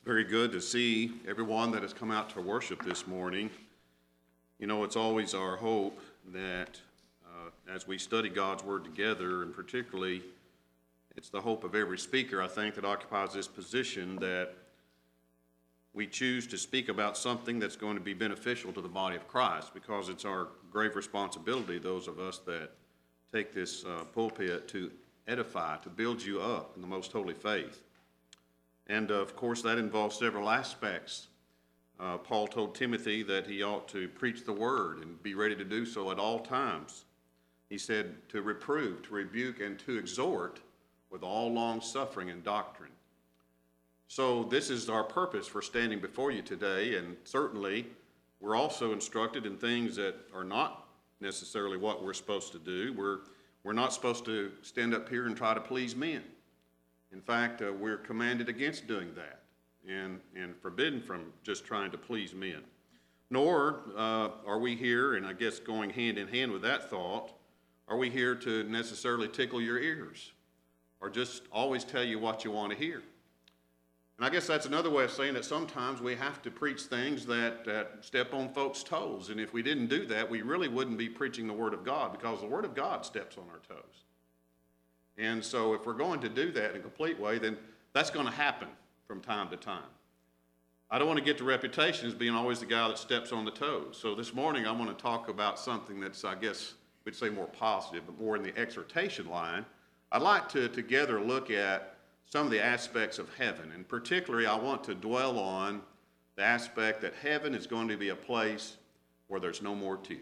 Very good to see everyone that has come out to worship this morning. You know, it's always our hope that as we study God's Word together, and particularly it's the hope of every speaker, I think, that occupies this position, that we choose to speak about something that's going to be beneficial to the body of Christ, because it's our grave responsibility, those of us that take this pulpit, to edify, to build you up in the most holy faith. And of course, that involves several aspects. Paul told Timothy that he ought to preach the word and be ready to do so at all times. He said to reprove, to rebuke, and to exhort with all long suffering and doctrine. So this is our purpose for standing before you today, and certainly we're also instructed in things that are not necessarily what we're supposed to do. We're not supposed to stand up here and try to please men. In fact, we're commanded against doing that and forbidden from just trying to please men. Nor are we here, and I guess going hand in hand with that thought, are we here to necessarily tickle your ears or just always tell you what you want to hear. And I guess that's another way of saying that sometimes we have to preach things that step on folks' toes. And if we didn't do that, we really wouldn't be preaching the Word of God, because the Word of God steps on our toes. And so if we're going to do that in a complete way, then that's going to happen from time to time. I don't want to get the reputation as being always the guy that steps on the toes. So this morning I want to talk about something that's, I guess we'd say, more positive, but more in the exhortation line. I'd like to together look at some of the aspects of heaven. And particularly I want to dwell on the aspect that heaven is going to be a place where there's no more tears.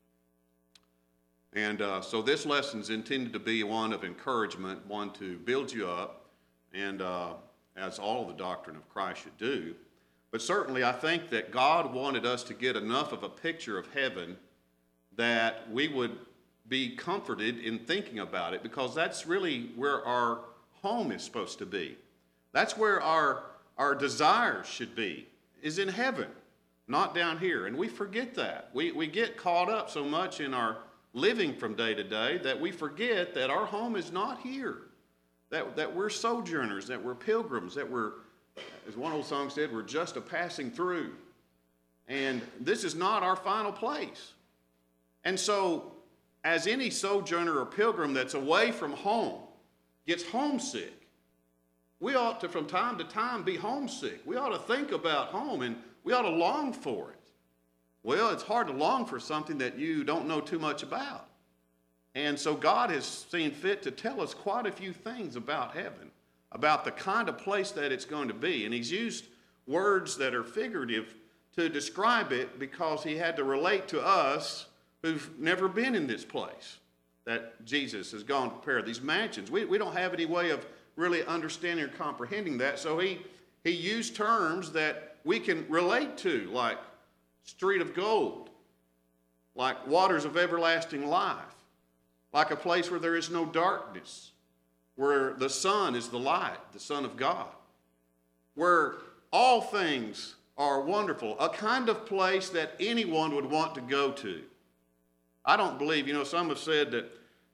And so this lesson is intended to be one of encouragement, one to build you up, and as all the doctrine of Christ should do. But certainly I think that God wanted us to get enough of a picture of heaven that we would be comforted in thinking about it, because that's really where our home is supposed to be. That's where our desires should be, is in heaven, not down here. And we forget that. We get caught up so much in our living from day to day that we forget that our home is not here, that we're sojourners, that we're pilgrims, that we're, as one old song said, we're just a passing through. And this is not our final place. And so, as any sojourner or pilgrim that's away from home gets homesick, we ought to, from time to time, be homesick. We ought to think about home, and we ought to long for it. Well, it's hard to long for something that you don't know too much about. And so God has seen fit to tell us quite a few things about heaven, about the kind of place that it's going to be. And he's used words that are figurative to describe it, because he had to relate to us who've never been in this place that Jesus has gone to prepare, these mansions. We don't have any way of really understanding or comprehending that. So he used terms that we can relate to, like street of gold, like waters of everlasting life, like a place where there is no darkness, where the sun is the light, the Son of God, where all things are wonderful, a kind of place that anyone would want to go to. I don't believe, some have said that,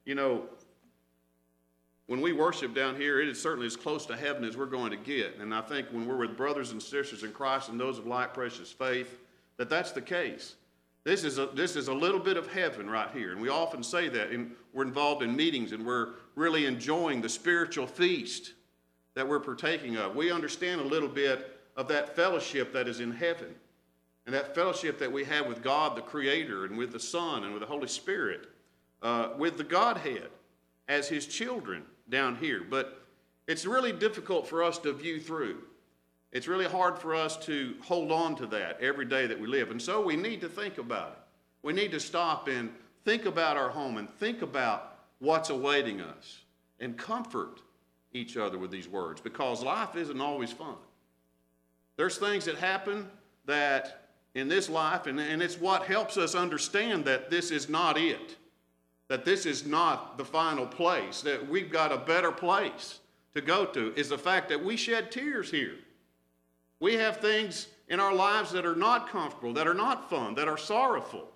when we worship down here, it is certainly as close to heaven as we're going to get. And I think when we're with brothers and sisters in Christ and those of like precious faith, that's the case. This is a little bit of heaven right here. And we often say that, and we're involved in meetings, and we're really enjoying the spiritual feast that we're partaking of. We understand a little bit of that fellowship that is in heaven, and that fellowship that we have with God, the Creator, and with the Son, and with the Holy Spirit, with the Godhead as His children down here. But it's really difficult for us to view through. It's really hard for us to hold on to that every day that we live. And so we need to think about it. We need to stop and think about our home and think about what's awaiting us and comfort each other with these words, because life isn't always fun. There's things that happen that in this life, and it's what helps us understand that this is not it, that this is not the final place, that we've got a better place to go to, is the fact that we shed tears here. We have things in our lives that are not comfortable, that are not fun, that are sorrowful.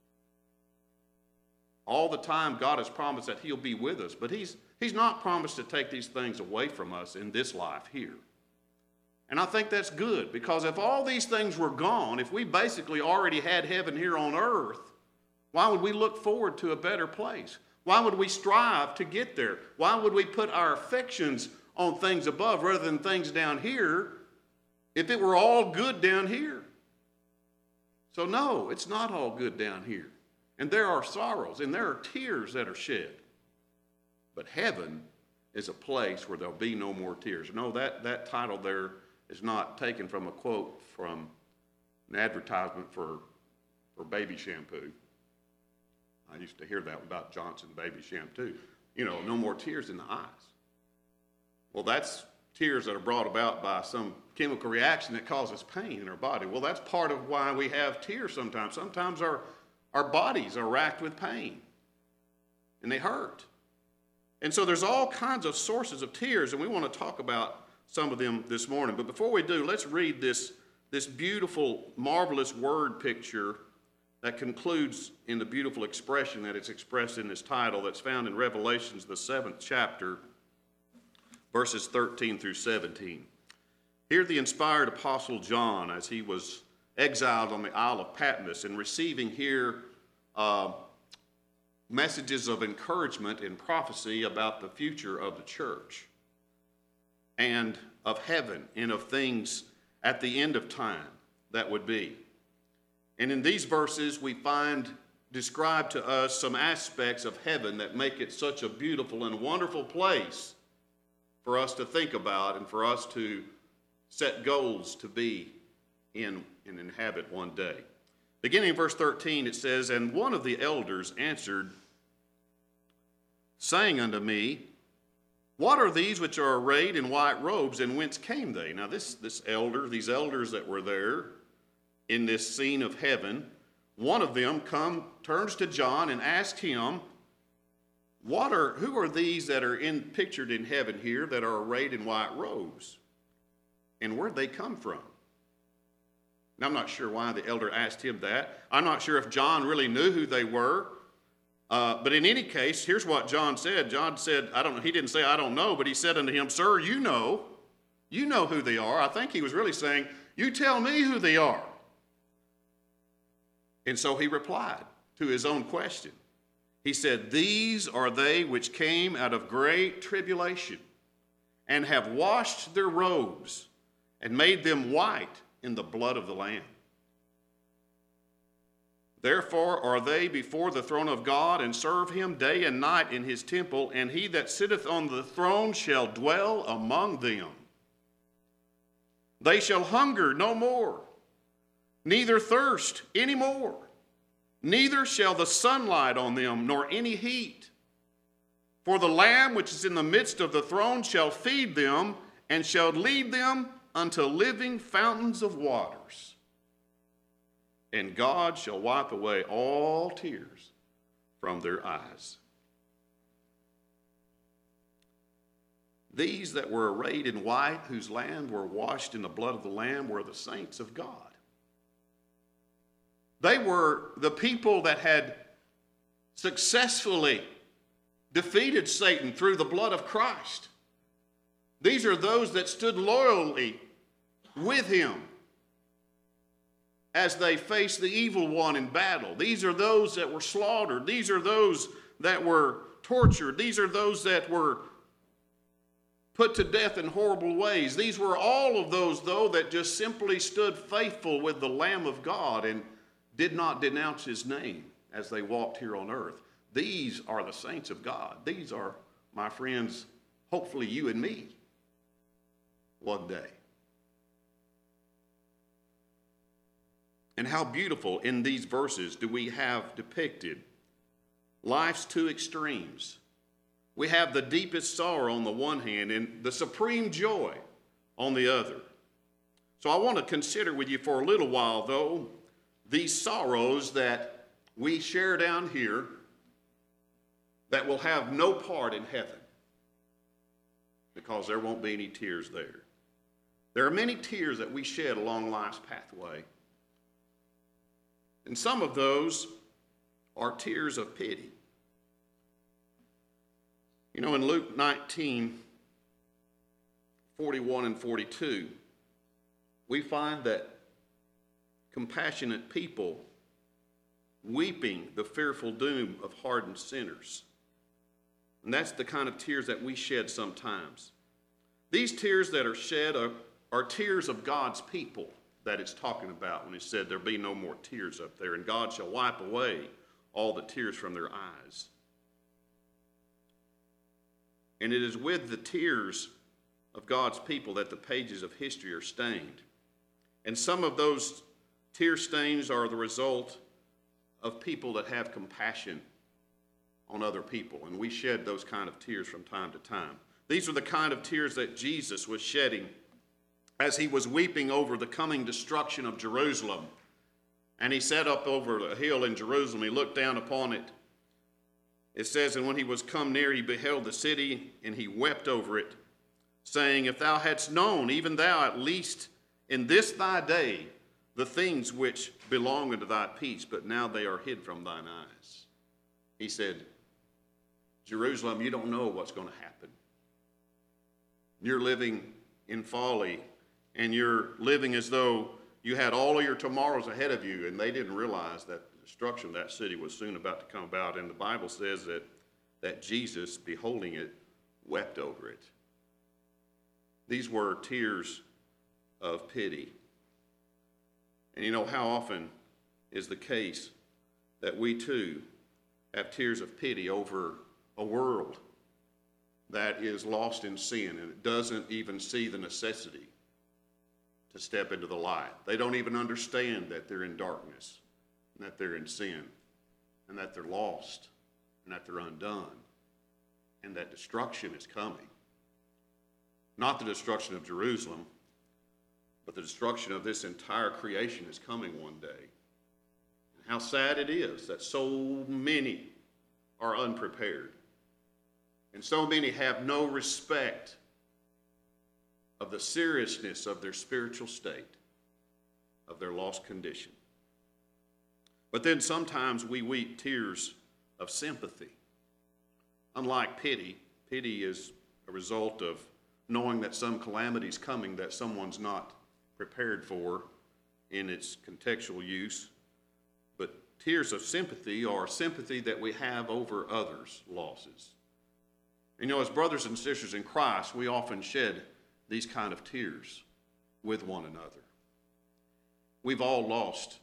All the time, God has promised that He'll be with us, but He's not promised to take these things away from us in this life here. And I think that's good, because if all these things were gone, if we basically already had heaven here on earth, why would we look forward to a better place? Why would we strive to get there? Why would we put our affections on things above rather than things down here if it were all good down here? So no, it's not all good down here. And there are sorrows and there are tears that are shed. But heaven is a place where there'll be no more tears. No, that title there is not taken from a quote from an advertisement for baby shampoo. I used to hear that about Johnson baby shampoo. You know, no more tears in the eyes. Well, that's tears that are brought about by some chemical reaction that causes pain in our body. Well, that's part of why we have tears sometimes. Sometimes our bodies are racked with pain, and they hurt. And so there's all kinds of sources of tears, and we want to talk about some of them this morning. But before we do, let's read this beautiful, marvelous word picture that concludes in the beautiful expression that it's expressed in this title that's found in Revelations, the 7th chapter, verses 13 through 17. Here the inspired apostle John, as he was exiled on the Isle of Patmos and receiving here messages of encouragement and prophecy about the future of the church and of heaven and of things at the end of time that would be. And in these verses we find described to us some aspects of heaven that make it such a beautiful and wonderful place for us to think about and for us to set goals to be in and inhabit one day. Beginning in verse 13, it says, "And one of the elders answered, saying unto me, What are these which are arrayed in white robes, and whence came they?" Now these elders that were there in this scene of heaven, one of them turns to John and asks him, who are these that are pictured in heaven here that are arrayed in white robes? And where'd they come from? Now, I'm not sure why the elder asked him that. I'm not sure if John really knew who they were. But in any case, here's what John said. John said, I don't know. He didn't say, I don't know, but he said unto him, Sir, you know who they are. I think he was really saying, you tell me who they are. And so he replied to his own question. He said, These are they which came out of great tribulation and have washed their robes and made them white in the blood of the Lamb. Therefore are they before the throne of God, and serve him day and night in his temple, and he that sitteth on the throne shall dwell among them. They shall hunger no more, neither thirst any more, neither shall the sunlight on them, nor any heat. For the Lamb which is in the midst of the throne shall feed them, and shall lead them unto living fountains of waters. And God shall wipe away all tears from their eyes. These that were arrayed in white, whose land were washed in the blood of the Lamb, were the saints of God. They were the people that had successfully defeated Satan through the blood of Christ. These are those that stood loyally with him as they faced the evil one in battle. These are those that were slaughtered. These are those that were tortured. These are those that were put to death in horrible ways. These were all of those, though, that just simply stood faithful with the Lamb of God and did not denounce his name as they walked here on earth. These are the saints of God. These are, my friends, hopefully you and me one day. And how beautiful in these verses do we have depicted life's two extremes. We have the deepest sorrow on the one hand and the supreme joy on the other. So I want to consider with you for a little while, though, these sorrows that we share down here that will have no part in heaven, because there won't be any tears there. There are many tears that we shed along life's pathway. And some of those are tears of pity. You know, in Luke 19, 41 and 42, we find that compassionate people weeping the fearful doom of hardened sinners. And that's the kind of tears that we shed sometimes. These tears that are shed are tears of God's people that it's talking about when it said there'll be no more tears up there, and God shall wipe away all the tears from their eyes. And it is with the tears of God's people that the pages of history are stained. And some of those tear stains are the result of people that have compassion on other people, and we shed those kind of tears from time to time. These are the kind of tears that Jesus was shedding as he was weeping over the coming destruction of Jerusalem. And he sat up over a hill in Jerusalem. He looked down upon it. It says, and when he was come near, he beheld the city, and he wept over it, saying, if thou hadst known, even thou at least in this thy day, the things which belong unto thy peace, but now they are hid from thine eyes. He said, Jerusalem, you don't know what's going to happen. You're living in folly, and you're living as though you had all of your tomorrows ahead of you, and they didn't realize that the destruction of that city was soon about to come about. And the Bible says that Jesus, beholding it, wept over it. These were tears of pity. And you know, how often is the case that we too have tears of pity over a world that is lost in sin and it doesn't even see the necessity to step into the light. They don't even understand that they're in darkness and that they're in sin and that they're lost and that they're undone and that destruction is coming. Not the destruction of Jerusalem, but the destruction of this entire creation is coming one day. And how sad it is that so many are unprepared. And so many have no respect of the seriousness of their spiritual state, of their lost condition. But then sometimes we weep tears of sympathy. Unlike pity, pity is a result of knowing that some calamity is coming that someone's not prepared for in its contextual use. But tears of sympathy are sympathy that we have over others' losses. You know, as brothers and sisters in Christ, we often shed these kind of tears with one another. We've all lost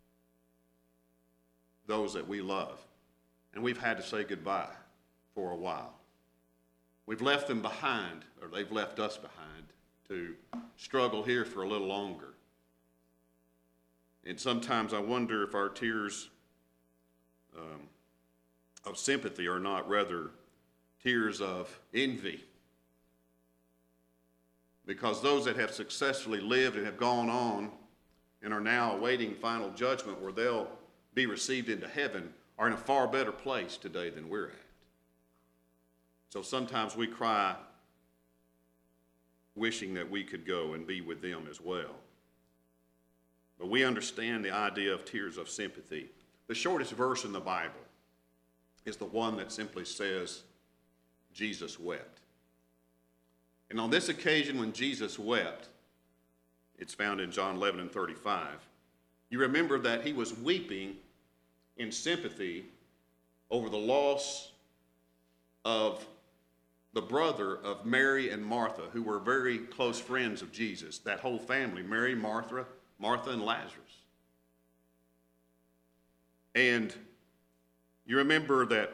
those that we love, and we've had to say goodbye for a while. We've left them behind, or they've left us behind, to struggle here for a little longer. And sometimes I wonder if our tears of sympathy are not rather tears of envy. Because those that have successfully lived and have gone on and are now awaiting final judgment where they'll be received into heaven are in a far better place today than we're at. So sometimes we cry wishing that we could go and be with them as well. But we understand the idea of tears of sympathy. The shortest verse in the Bible is the one that simply says, Jesus wept. And on this occasion when Jesus wept, it's found in John 11:35, you remember that he was weeping in sympathy over the loss of the brother of Mary and Martha, who were very close friends of Jesus. That whole family, Mary, Martha, and Lazarus. And you remember that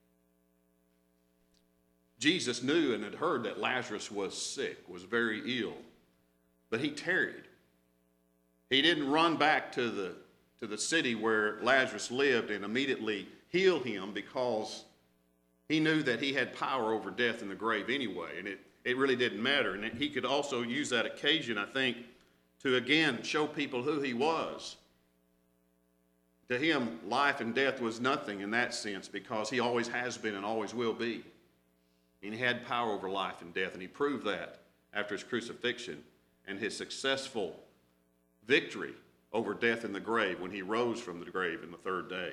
Jesus knew and had heard that Lazarus was sick, was very ill, but he tarried. He didn't run back to the city where Lazarus lived and immediately heal him, because he knew that he had power over death and the grave anyway, and it really didn't matter. And he could also use that occasion, I think, to again show people who he was. To him, life and death was nothing in that sense, because he always has been and always will be. And he had power over life and death, and he proved that after his crucifixion and his successful victory over death in the grave when he rose from the grave in the third day.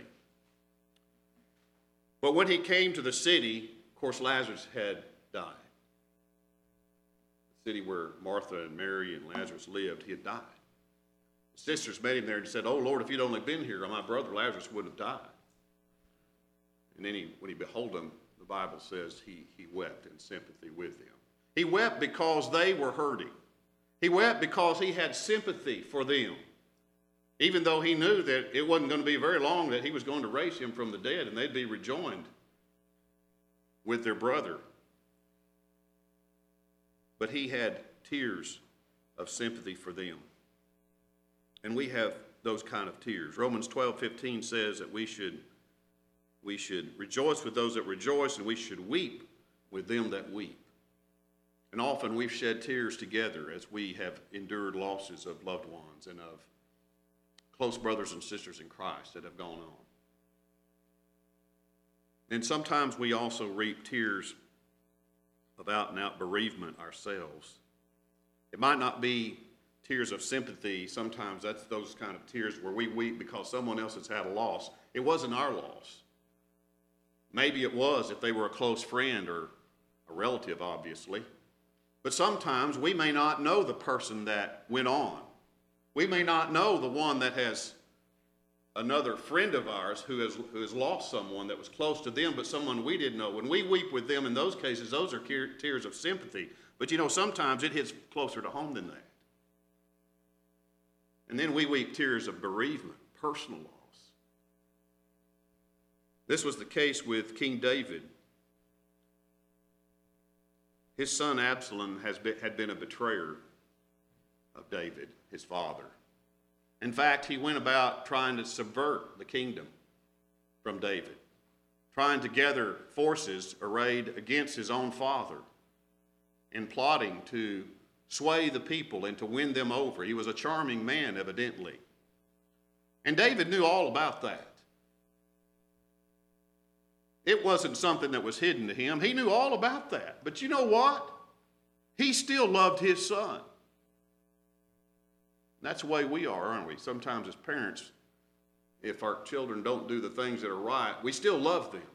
But when he came to the city, of course, Lazarus had died. city where Martha and Mary and Lazarus lived, he had died. The sisters met him there and said, "Oh, Lord, if you'd only been here, my brother Lazarus wouldn't have died." And then when he beheld them, the Bible says he wept in sympathy with them. He wept because they were hurting. He wept because he had sympathy for them, even though he knew that it wasn't going to be very long that he was going to raise him from the dead and they'd be rejoined with their brother. But he had tears of sympathy for them. And we have those kind of tears. Romans 12:15 says that we should rejoice with those that rejoice, and we should weep with them that weep. And often we've shed tears together as we have endured losses of loved ones and of close brothers and sisters in Christ that have gone on. And sometimes we also reap tears of out-and-out bereavement ourselves. It might not be tears of sympathy. Sometimes that's those kind of tears where we weep because someone else has had a loss. It wasn't our loss. Maybe it was if they were a close friend or a relative, obviously. But sometimes we may not know the person that went on. We may not know the one that has another friend of ours who has lost someone that was close to them, but someone we didn't know. When we weep with them in those cases, those are tears of sympathy. But sometimes it hits closer to home than that. And then we weep tears of bereavement, personal loss. This was the case with King David. His son Absalom had been a betrayer of David, his father. In fact, he went about trying to subvert the kingdom from David, trying to gather forces arrayed against his own father, and plotting to sway the people and to win them over. He was a charming man, evidently. And David knew all about that. It wasn't something that was hidden to him. He knew all about that. But you know what? He still loved his son. That's the way we are, aren't we? Sometimes as parents, if our children don't do the things that are right, we still love them.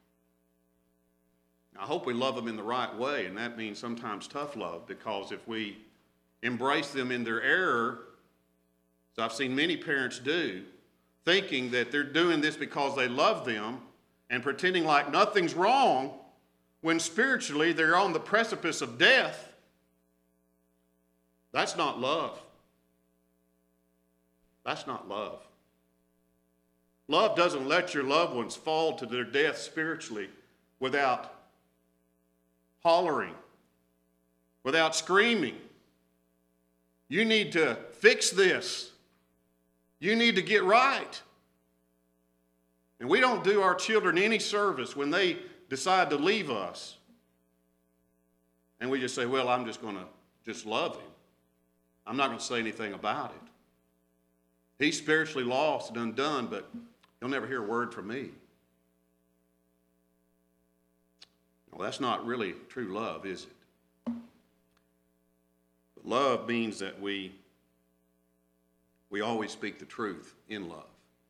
I hope we love them in the right way, and that means sometimes tough love, because if we embrace them in their error, as I've seen many parents do, thinking that they're doing this because they love them and pretending like nothing's wrong when spiritually they're on the precipice of death, that's not love. That's not love. Love doesn't let your loved ones fall to their death spiritually without hollering, without screaming. You need to fix this. You need to get right. And we don't do our children any service when they decide to leave us. And we just say, well, I'm just going to just love him. I'm not going to say anything about it. He's spiritually lost and undone, but he'll never hear a word from me. Well, that's not really true love, is it? But love means that we always speak the truth in love.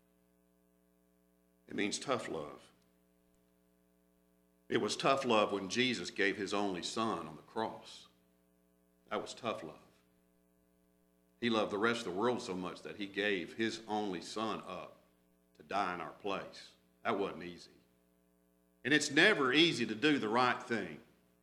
It means tough love. It was tough love when Jesus gave his only son on the cross. That was tough love. He loved the rest of the world so much that he gave his only son up to die in our place. That wasn't easy. And it's never easy to do the right thing,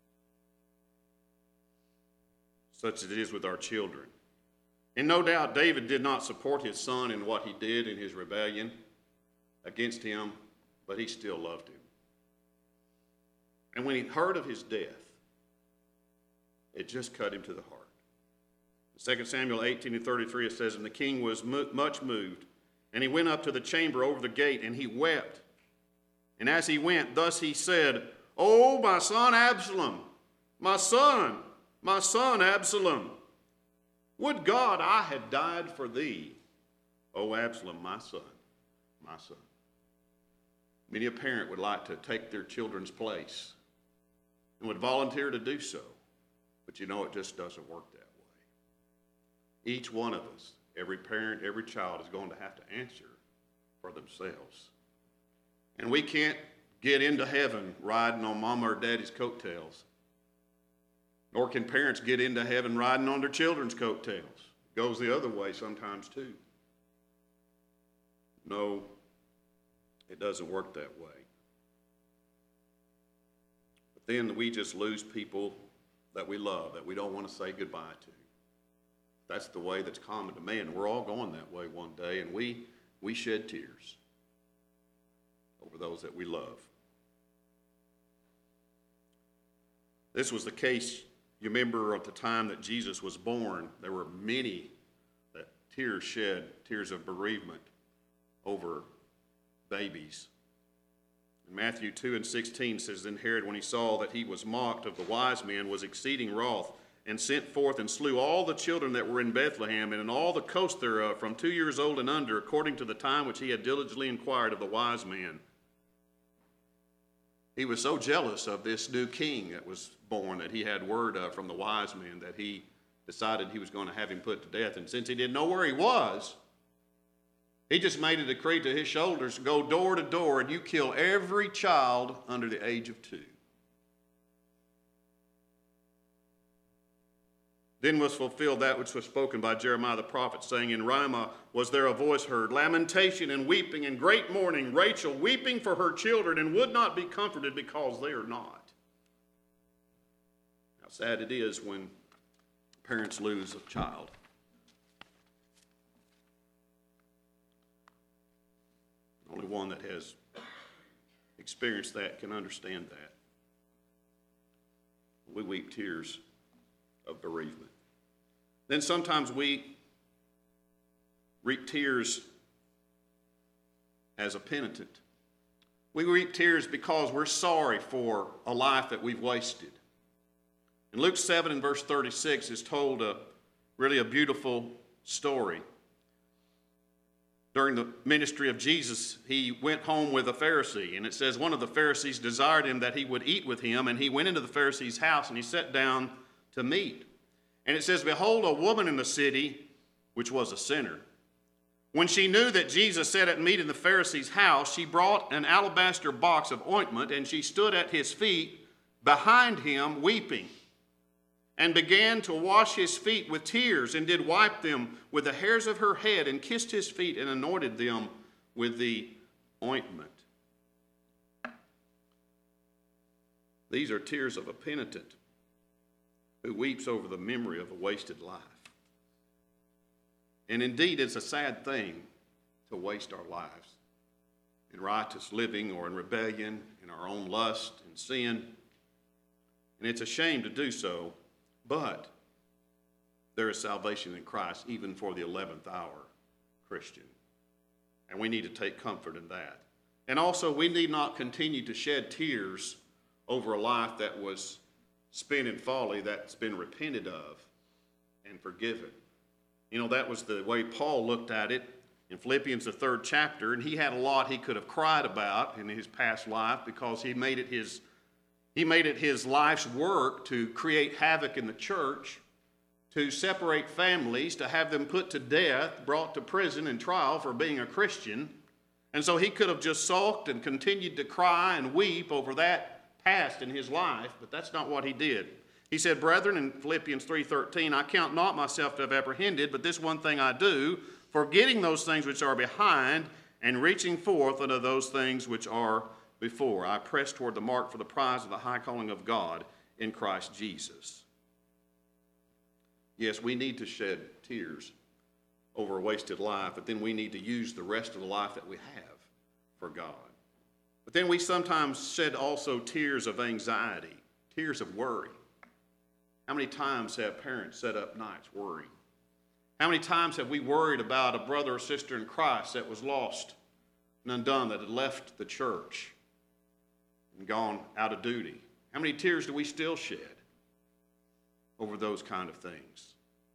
such as it is with our children. And no doubt David did not support his son in what he did in his rebellion against him, but he still loved him. And when he heard of his death, it just cut him to the heart. 2 Samuel 18:33, it says, and the king was much moved, and he went up to the chamber over the gate, and he wept. And as he went, thus he said, oh, my son Absalom, my son Absalom, would God I had died for thee. O Absalom, my son, my son. Many a parent would like to take their children's place and would volunteer to do so. But it just doesn't work that way. Each one of us, every parent, every child is going to have to answer for themselves. And we can't get into heaven riding on mama or daddy's coattails. Nor can parents get into heaven riding on their children's coattails. It goes the other way sometimes too. No, it doesn't work that way. But then we just lose people that we love, that we don't want to say goodbye to. That's the way that's common to man. We're all going that way one day, and we shed tears over those that we love. This was the case, you remember, at the time that Jesus was born. There were many that tears shed, tears of bereavement over babies. In Matthew 2:16 says, Then Herod, when he saw that he was mocked of the wise men, was exceeding wroth, and sent forth and slew all the children that were in Bethlehem, and in all the coast thereof, from 2 years old and under, according to the time which he had diligently inquired of the wise men. He was so jealous of this new king that was born that he had word of from the wise men that he decided he was going to have him put to death. And since he didn't know where he was, he just made a decree to his shoulders, go door to door and you kill every child under the age of 2. Then was fulfilled that which was spoken by Jeremiah the prophet, saying, In Ramah was there a voice heard, lamentation and weeping and great mourning, Rachel weeping for her children and would not be comforted because they are not. How sad it is when parents lose a child. Only one that has experienced that can understand that. We weep tears of bereavement. Then sometimes we weep tears as a penitent. We weep tears because we're sorry for a life that we've wasted. In Luke 7 and verse 36 is told really a beautiful story. During the ministry of Jesus, he went home with a Pharisee, and it says one of the Pharisees desired him that he would eat with him, and he went into the Pharisee's house and he sat down to meat. And it says, Behold, a woman in the city, which was a sinner. When she knew that Jesus sat at meat in the Pharisee's house, she brought an alabaster box of ointment, and she stood at his feet behind him, weeping, and began to wash his feet with tears, and did wipe them with the hairs of her head, and kissed his feet, and anointed them with the ointment. These are tears of a penitent who weeps over the memory of a wasted life. And indeed, it's a sad thing to waste our lives in righteous living or in rebellion, in our own lust and sin. And it's a shame to do so, but there is salvation in Christ even for the 11th hour Christian. And we need to take comfort in that. And also, we need not continue to shed tears over a life that was spent in folly, that's been repented of and forgiven. You know, that was the way Paul looked at it in Philippians, the 3rd chapter, and he had a lot he could have cried about in his past life because he made it his life's work to create havoc in the church, to separate families, to have them put to death, brought to prison and trial for being a Christian. And so he could have just sulked and continued to cry and weep over that past in his life, but that's not what he did. He said, Brethren, in Philippians 3:13, I count not myself to have apprehended, but this one thing I do, forgetting those things which are behind, and reaching forth unto those things which are before. I press toward the mark for the prize of the high calling of God in Christ Jesus. Yes, we need to shed tears over a wasted life, but then we need to use the rest of the life that we have for God. But then we sometimes shed also tears of anxiety, tears of worry. How many times have parents sat up nights worrying? How many times have we worried about a brother or sister in Christ that was lost and undone, that had left the church and gone out of duty? How many tears do we still shed over those kind of things?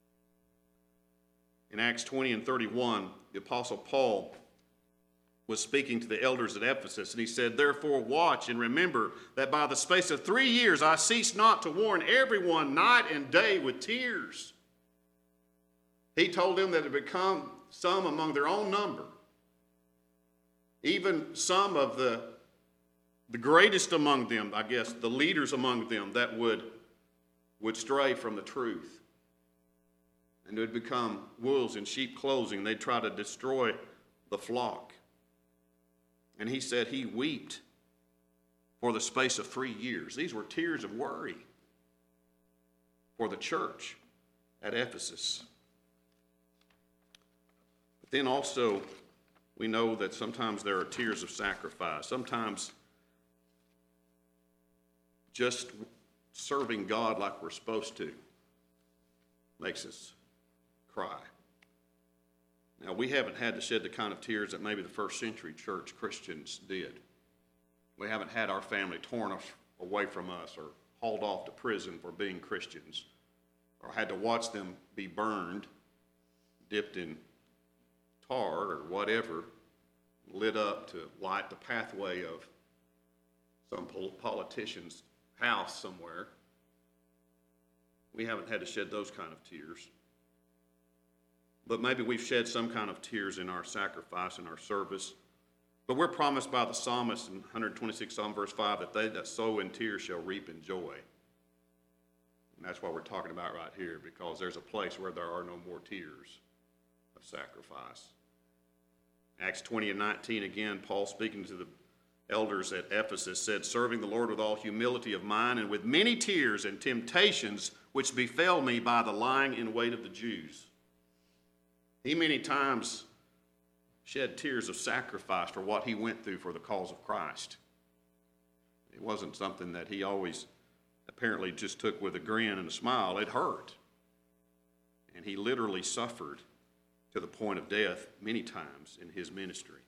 In Acts 20 and 31, the Apostle Paul was speaking to the elders at Ephesus, and he said, Therefore watch and remember that by the space of 3 years I cease not to warn everyone night and day with tears. He told them that it had become some among their own number, even some of the greatest among them, I guess, the leaders among them, that would would stray from the truth and would become wolves in sheep clothing. They'd try to destroy the flock. And he said he wept for the space of 3 years. These were tears of worry for the church at Ephesus. But then also, we know that sometimes there are tears of sacrifice. Sometimes just serving God like we're supposed to makes us cry. Now, we haven't had to shed the kind of tears that maybe the first century church Christians did. We haven't had our family torn away from us or hauled off to prison for being Christians, or had to watch them be burned, dipped in tar or whatever, lit up to light the pathway of some politician's house somewhere. We haven't had to shed those kind of tears. But maybe we've shed some kind of tears in our sacrifice, in our service. But we're promised by the psalmist in 126 Psalm verse 5 that they that sow in tears shall reap in joy. And that's what we're talking about right here, because there's a place where there are no more tears of sacrifice. Acts 20 and 19, again, Paul speaking to the elders at Ephesus said, serving the Lord with all humility of mind and with many tears and temptations which befell me by the lying in wait of the Jews. He many times shed tears of sacrifice for what he went through for the cause of Christ. It wasn't something that he always apparently just took with a grin and a smile. It hurt. And he literally suffered to the point of death many times in his ministry.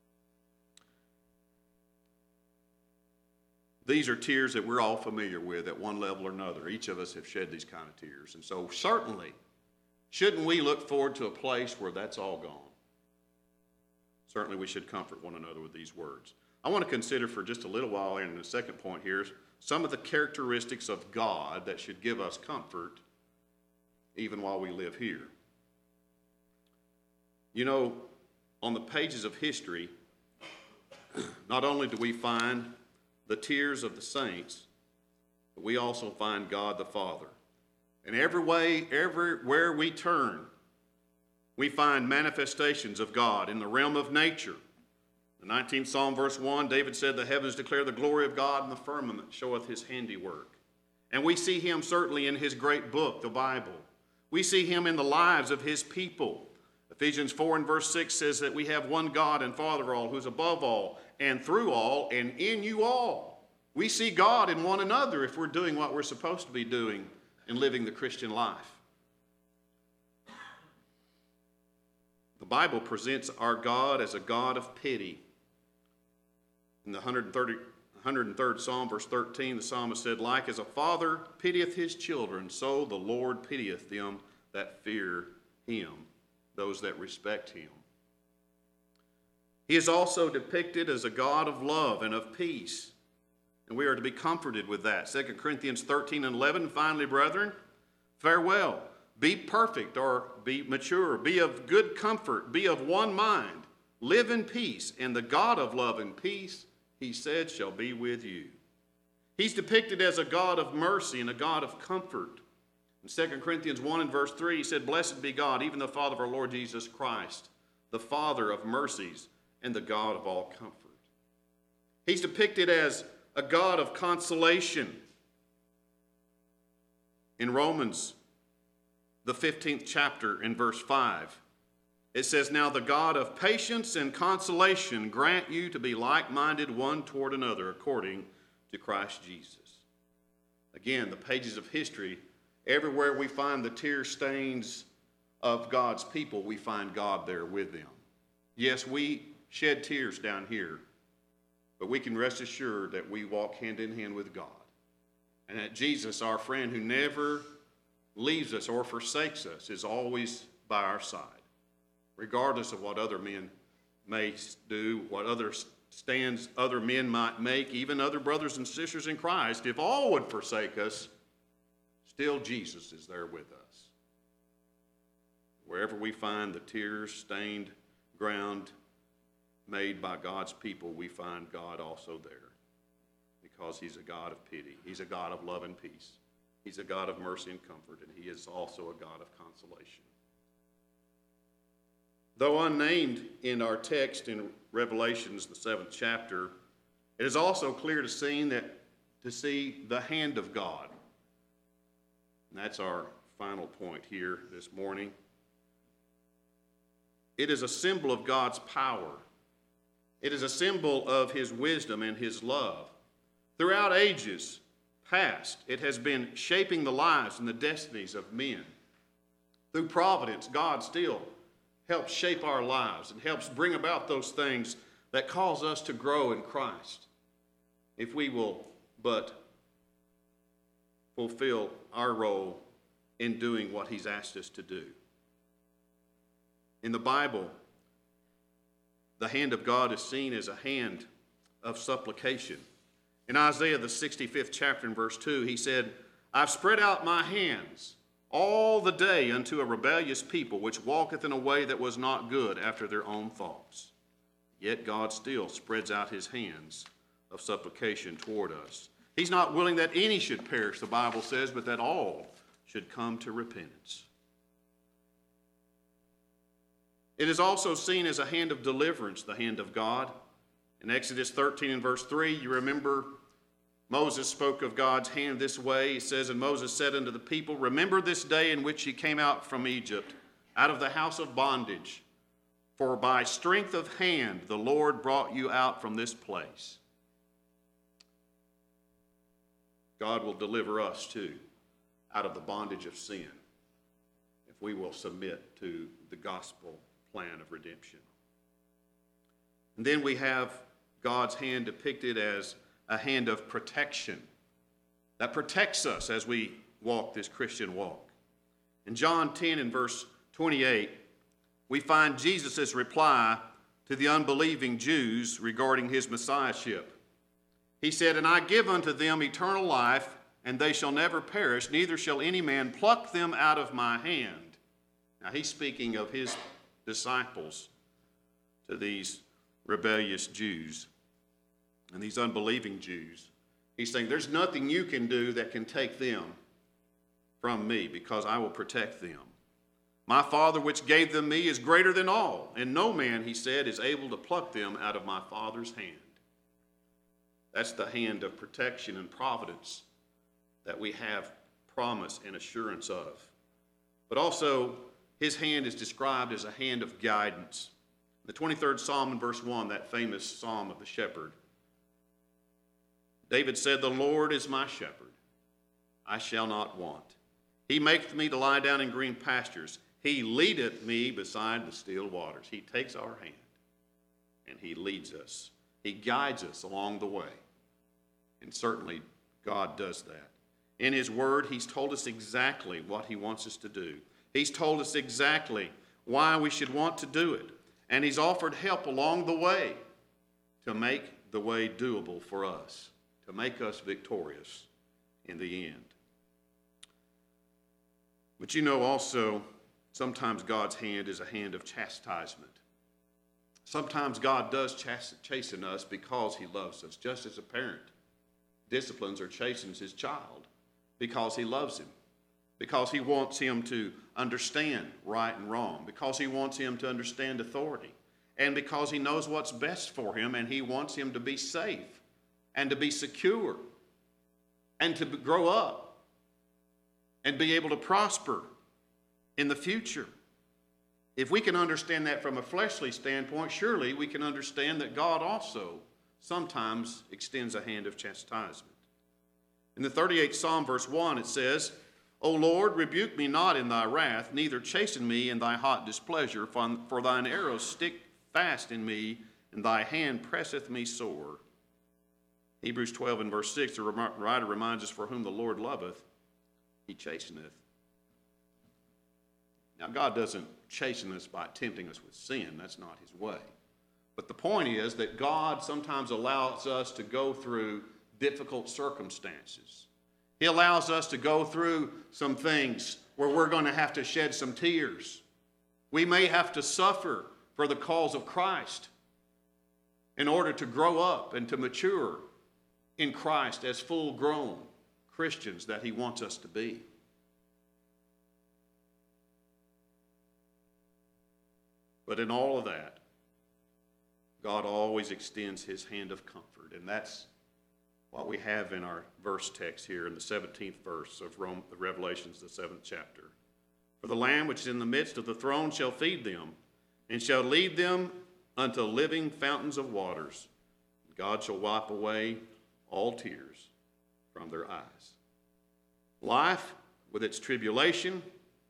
These are tears that we're all familiar with at one level or another. Each of us have shed these kind of tears. And so certainly, shouldn't we look forward to a place where that's all gone? Certainly we should comfort one another with these words. I want to consider for just a little while, and the second point here, is some of the characteristics of God that should give us comfort even while we live here. You know, on the pages of history, not only do we find the tears of the saints, but we also find God the Father. And everywhere we turn, we find manifestations of God in the realm of nature. The 19th Psalm, verse 1, David said, the heavens declare the glory of God, and the firmament showeth his handiwork. And we see him certainly in his great book, the Bible. We see him in the lives of his people. Ephesians 4 and verse 6 says that we have one God and Father of all, who's above all, and through all, and in you all. We see God in one another if we're doing what we're supposed to be doing and living the Christian life. The Bible presents our God as a God of pity. In the 103rd Psalm, verse 13, the psalmist said, like as a father pitieth his children, so the Lord pitieth them that fear him, those that respect him. He is also depicted as a God of love and of peace, and we are to be comforted with that. 2 Corinthians 13 and 11, finally, brethren, farewell. Be perfect or be mature. Be of good comfort. Be of one mind. Live in peace. And the God of love and peace, he said, shall be with you. He's depicted as a God of mercy and a God of comfort. In 2 Corinthians 1 and verse 3, he said, blessed be God, even the Father of our Lord Jesus Christ, the Father of mercies and the God of all comfort. He's depicted as a God of consolation. In Romans, the 15th chapter, in verse 5, it says, now the God of patience and consolation grant you to be like-minded one toward another according to Christ Jesus. Again, the pages of history, everywhere we find the tear stains of God's people, we find God there with them. Yes, we shed tears down here, but we can rest assured that we walk hand in hand with God. And that Jesus, our friend who never leaves us or forsakes us, is always by our side, regardless of what other men may do, what other stands other men might make, even other brothers and sisters in Christ. If all would forsake us, still Jesus is there with us. Wherever we find the tear-stained ground made by God's people, we find God also there, because he's a God of pity. He's a God of love and peace. He's a God of mercy and comfort, and he is also a God of consolation. Though unnamed in our text in Revelations, the 7th chapter, it is also clear to see the hand of God. And that's our final point here this morning. It is a symbol of God's power. It is a symbol of his wisdom and his love. Throughout ages past, it has been shaping the lives and the destinies of men. Through providence, God still helps shape our lives and helps bring about those things that cause us to grow in Christ, if we will but fulfill our role in doing what he's asked us to do. In the Bible, the hand of God is seen as a hand of supplication. In Isaiah, the 65th chapter and verse 2, he said, I've spread out my hands all the day unto a rebellious people, which walketh in a way that was not good after their own thoughts. Yet God still spreads out his hands of supplication toward us. He's not willing that any should perish, the Bible says, but that all should come to repentance. It is also seen as a hand of deliverance, the hand of God. In Exodus 13 and verse 3, you remember Moses spoke of God's hand this way. He says, and Moses said unto the people, remember this day in which ye came out from Egypt, out of the house of bondage. For by strength of hand the Lord brought you out from this place. God will deliver us too out of the bondage of sin if we will submit to the gospel plan of redemption. And then we have God's hand depicted as a hand of protection that protects us as we walk this Christian walk. In John 10 and verse 28, we find Jesus' reply to the unbelieving Jews regarding his messiahship. He said, and I give unto them eternal life, and they shall never perish, neither shall any man pluck them out of my hand. Now he's speaking of his disciples to these rebellious Jews and these unbelieving Jews. He's saying, there's nothing you can do that can take them from me, because I will protect them. My Father which gave them me is greater than all, and no man, he said, is able to pluck them out of my Father's hand. That's the hand of protection and providence that we have promise and assurance of. But also, his hand is described as a hand of guidance. The 23rd Psalm in verse 1, that famous psalm of the shepherd, David said, the Lord is my shepherd, I shall not want. He maketh me to lie down in green pastures. He leadeth me beside the still waters. He takes our hand and he leads us. He guides us along the way. And certainly God does that. In his word, he's told us exactly what he wants us to do. He's told us exactly why we should want to do it. And he's offered help along the way to make the way doable for us, to make us victorious in the end. But you know also, sometimes God's hand is a hand of chastisement. Sometimes God does chasten us because he loves us, just as a parent disciplines or chastens his child because he loves him, because he wants him to understand right and wrong, because he wants him to understand authority, and because he knows what's best for him, and he wants him to be safe and to be secure and to grow up and be able to prosper in the future. If we can understand that from a fleshly standpoint, surely we can understand that God also sometimes extends a hand of chastisement. In the 38th Psalm, verse 1, it says, O Lord, rebuke me not in thy wrath, neither chasten me in thy hot displeasure, for thine arrows stick fast in me, and thy hand presseth me sore. Hebrews 12 and verse 6, the writer reminds us, for whom the Lord loveth, he chasteneth. Now, God doesn't chasten us by tempting us with sin. That's not his way. But the point is that God sometimes allows us to go through difficult circumstances. He allows us to go through some things where we're going to have to shed some tears. We may have to suffer for the cause of Christ in order to grow up and to mature in Christ as full-grown Christians that he wants us to be. But in all of that, God always extends his hand of comfort. And that's what we have in our verse text here in the 17th verse of Revelations, the 7th chapter. For the Lamb which is in the midst of the throne shall feed them, and shall lead them unto living fountains of waters. God shall wipe away all tears from their eyes. Life with its tribulation,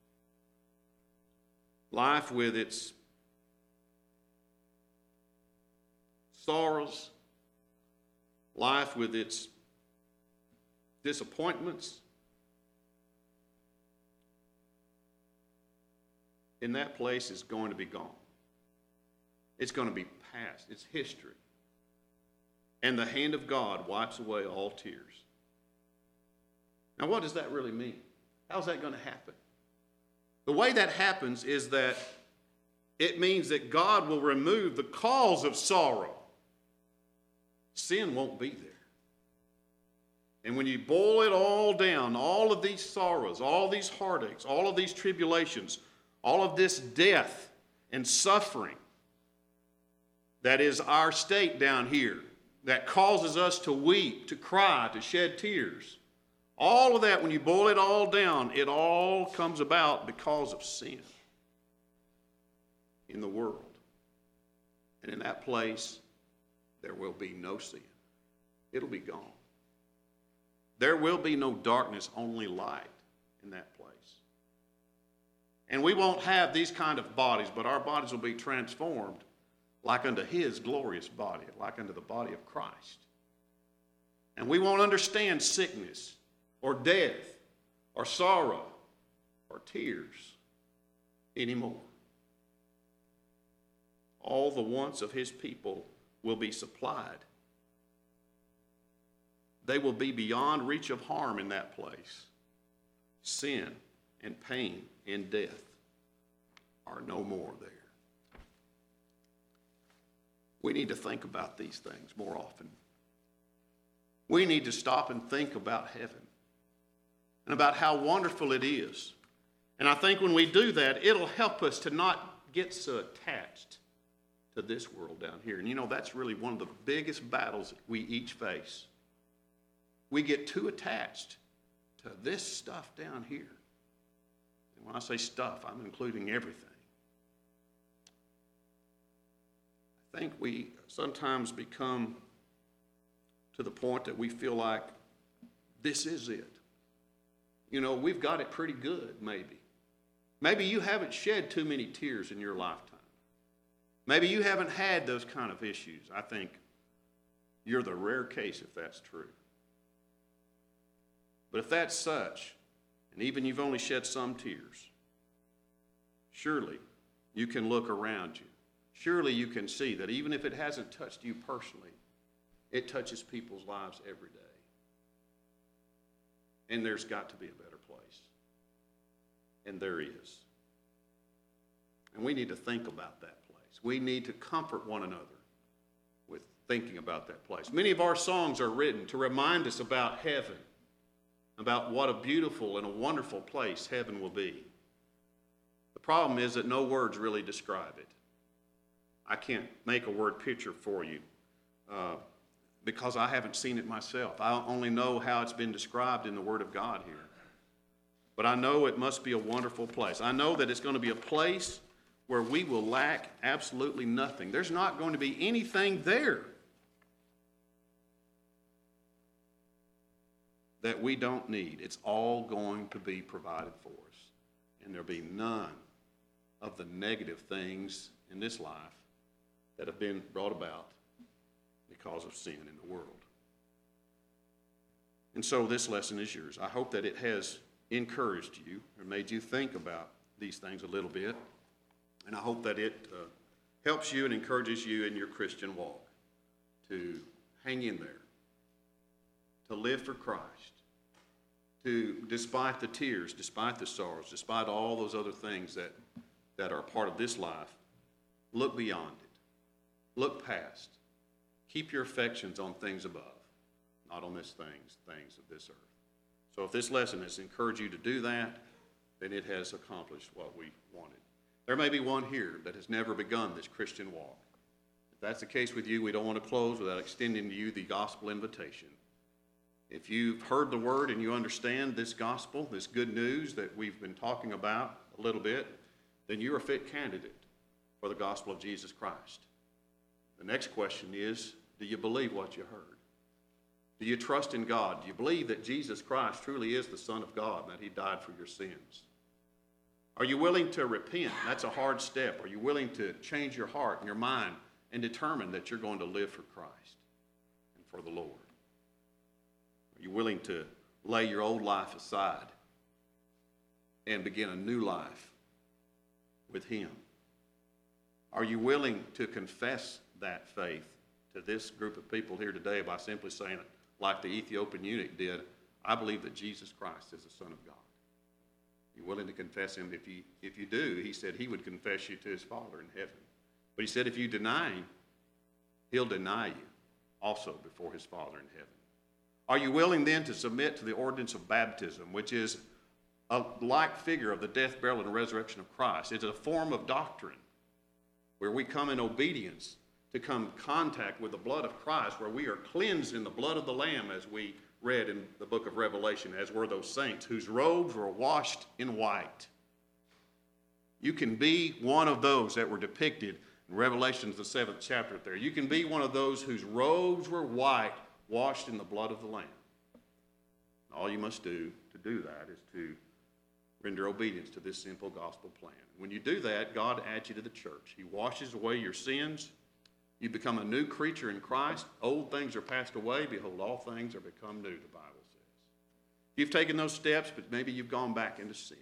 life with its sorrows, life with its disappointments, in that place is going to be gone. It's going to be past. It's history. And the hand of God wipes away all tears. Now, what does that really mean? How's that going to happen? The way that happens is that it means that God will remove the cause of sorrow. Sin won't be there. And when you boil it all down, all of these sorrows, all these heartaches, all of these tribulations, all of this death and suffering that is our state down here, that causes us to weep, to cry, to shed tears, all of that, when you boil it all down, it all comes about because of sin in the world. And in that place, there will be no sin. It'll be gone. There will be no darkness, only light in that place. And we won't have these kind of bodies, but our bodies will be transformed like unto his glorious body, like unto the body of Christ. And we won't understand sickness or death or sorrow or tears anymore. All the wants of his people will be supplied. They will be beyond reach of harm in that place. Sin and pain and death are no more there. We need to think about these things more often. We need to stop and think about heaven and about how wonderful it is. And I think when we do that, it'll help us to not get so attached to this world down here. And you know, that's really one of the biggest battles we each face. We get too attached to this stuff down here. And when I say stuff, I'm including everything. I think we sometimes become to the point that we feel like this is it. You know, we've got it pretty good, maybe. Maybe you haven't shed too many tears in your lifetime. Maybe you haven't had those kind of issues. I think you're the rare case if that's true. But if that's such, and even you've only shed some tears, surely you can look around you. Surely you can see that even if it hasn't touched you personally, it touches people's lives every day. And there's got to be a better place. And there is. And we need to think about that place. We need to comfort one another with thinking about that place. Many of our songs are written to remind us about heaven, about what a beautiful and a wonderful place heaven will be. The problem is that no words really describe it. I can't make a word picture for you because I haven't seen it myself. I only know how it's been described in the Word of God here. But I know it must be a wonderful place. I know that it's going to be a place where we will lack absolutely nothing. There's not going to be anything there that we don't need. It's all going to be provided for us. And there'll be none of the negative things in this life that have been brought about because of sin in the world. And so this lesson is yours. I hope that it has encouraged you or made you think about these things a little bit. And I hope that it helps you and encourages you in your Christian walk to hang in there, to live for Christ, to, despite the tears, despite the sorrows, despite all those other things that are part of this life, look beyond it. Look past. Keep your affections on things above, not on these things of this earth. So if this lesson has encouraged you to do that, then it has accomplished what we wanted. There may be one here that has never begun this Christian walk. If that's the case with you, we don't want to close without extending to you the gospel invitation. If you've heard the word and you understand this gospel, this good news that we've been talking about a little bit, then you're a fit candidate for the gospel of Jesus Christ. The next question is, do you believe what you heard? Do you trust in God? Do you believe that Jesus Christ truly is the Son of God and that he died for your sins? Are you willing to repent? That's a hard step. Are you willing to change your heart and your mind and determine that you're going to live for Christ and for the Lord? Are you willing to lay your old life aside and begin a new life with him? Are you willing to confess that faith to this group of people here today by simply saying, like the Ethiopian eunuch did, I believe that Jesus Christ is the Son of God? Are you willing to confess him? If you do, he said he would confess you to his Father in heaven. But he said if you deny him, he'll deny you also before his Father in heaven. Are you willing then to submit to the ordinance of baptism, which is a like figure of the death, burial, and resurrection of Christ? It's a form of doctrine where we come in obedience to come in contact with the blood of Christ, where we are cleansed in the blood of the Lamb, as we read in the book of Revelation, as were those saints whose robes were washed in white. You can be one of those that were depicted in Revelation, the 7th chapter there. You can be one of those whose robes were white, washed in the blood of the Lamb. All you must do to do that is to render obedience to this simple gospel plan. When you do that, God adds you to the church. He washes away your sins. You become a new creature in Christ. Old things are passed away. Behold, all things are become new, the Bible says. You've taken those steps, but maybe you've gone back into sin.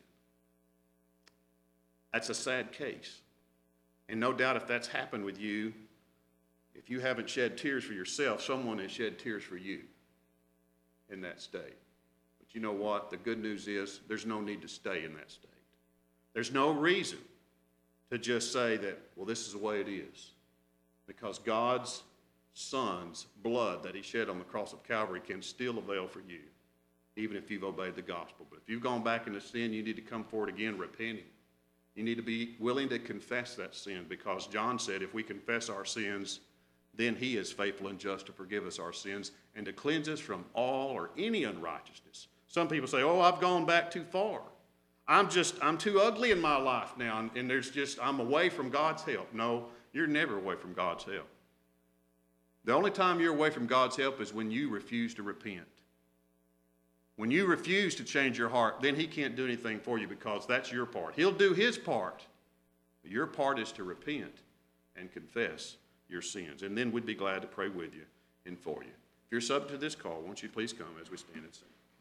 That's a sad case. And no doubt if that's happened with you, if you haven't shed tears for yourself, someone has shed tears for you in that state. But you know what? The good news is there's no need to stay in that state. There's no reason to just say that, well, this is the way it is. Because God's Son's blood that he shed on the cross of Calvary can still avail for you, even if you've obeyed the gospel. But if you've gone back into sin, you need to come forward again repenting. You need to be willing to confess that sin, because John said if we confess our sins, then he is faithful and just to forgive us our sins and to cleanse us from all or any unrighteousness. Some people say, oh, I've gone back too far. I'm too ugly in my life now, and I'm away from God's help. No, you're never away from God's help. The only time you're away from God's help is when you refuse to repent. When you refuse to change your heart, then he can't do anything for you, because that's your part. He'll do his part. But your part is to repent and confess your sins. And then we'd be glad to pray with you and for you. If you're subject to this call, won't you please come as we stand and sing.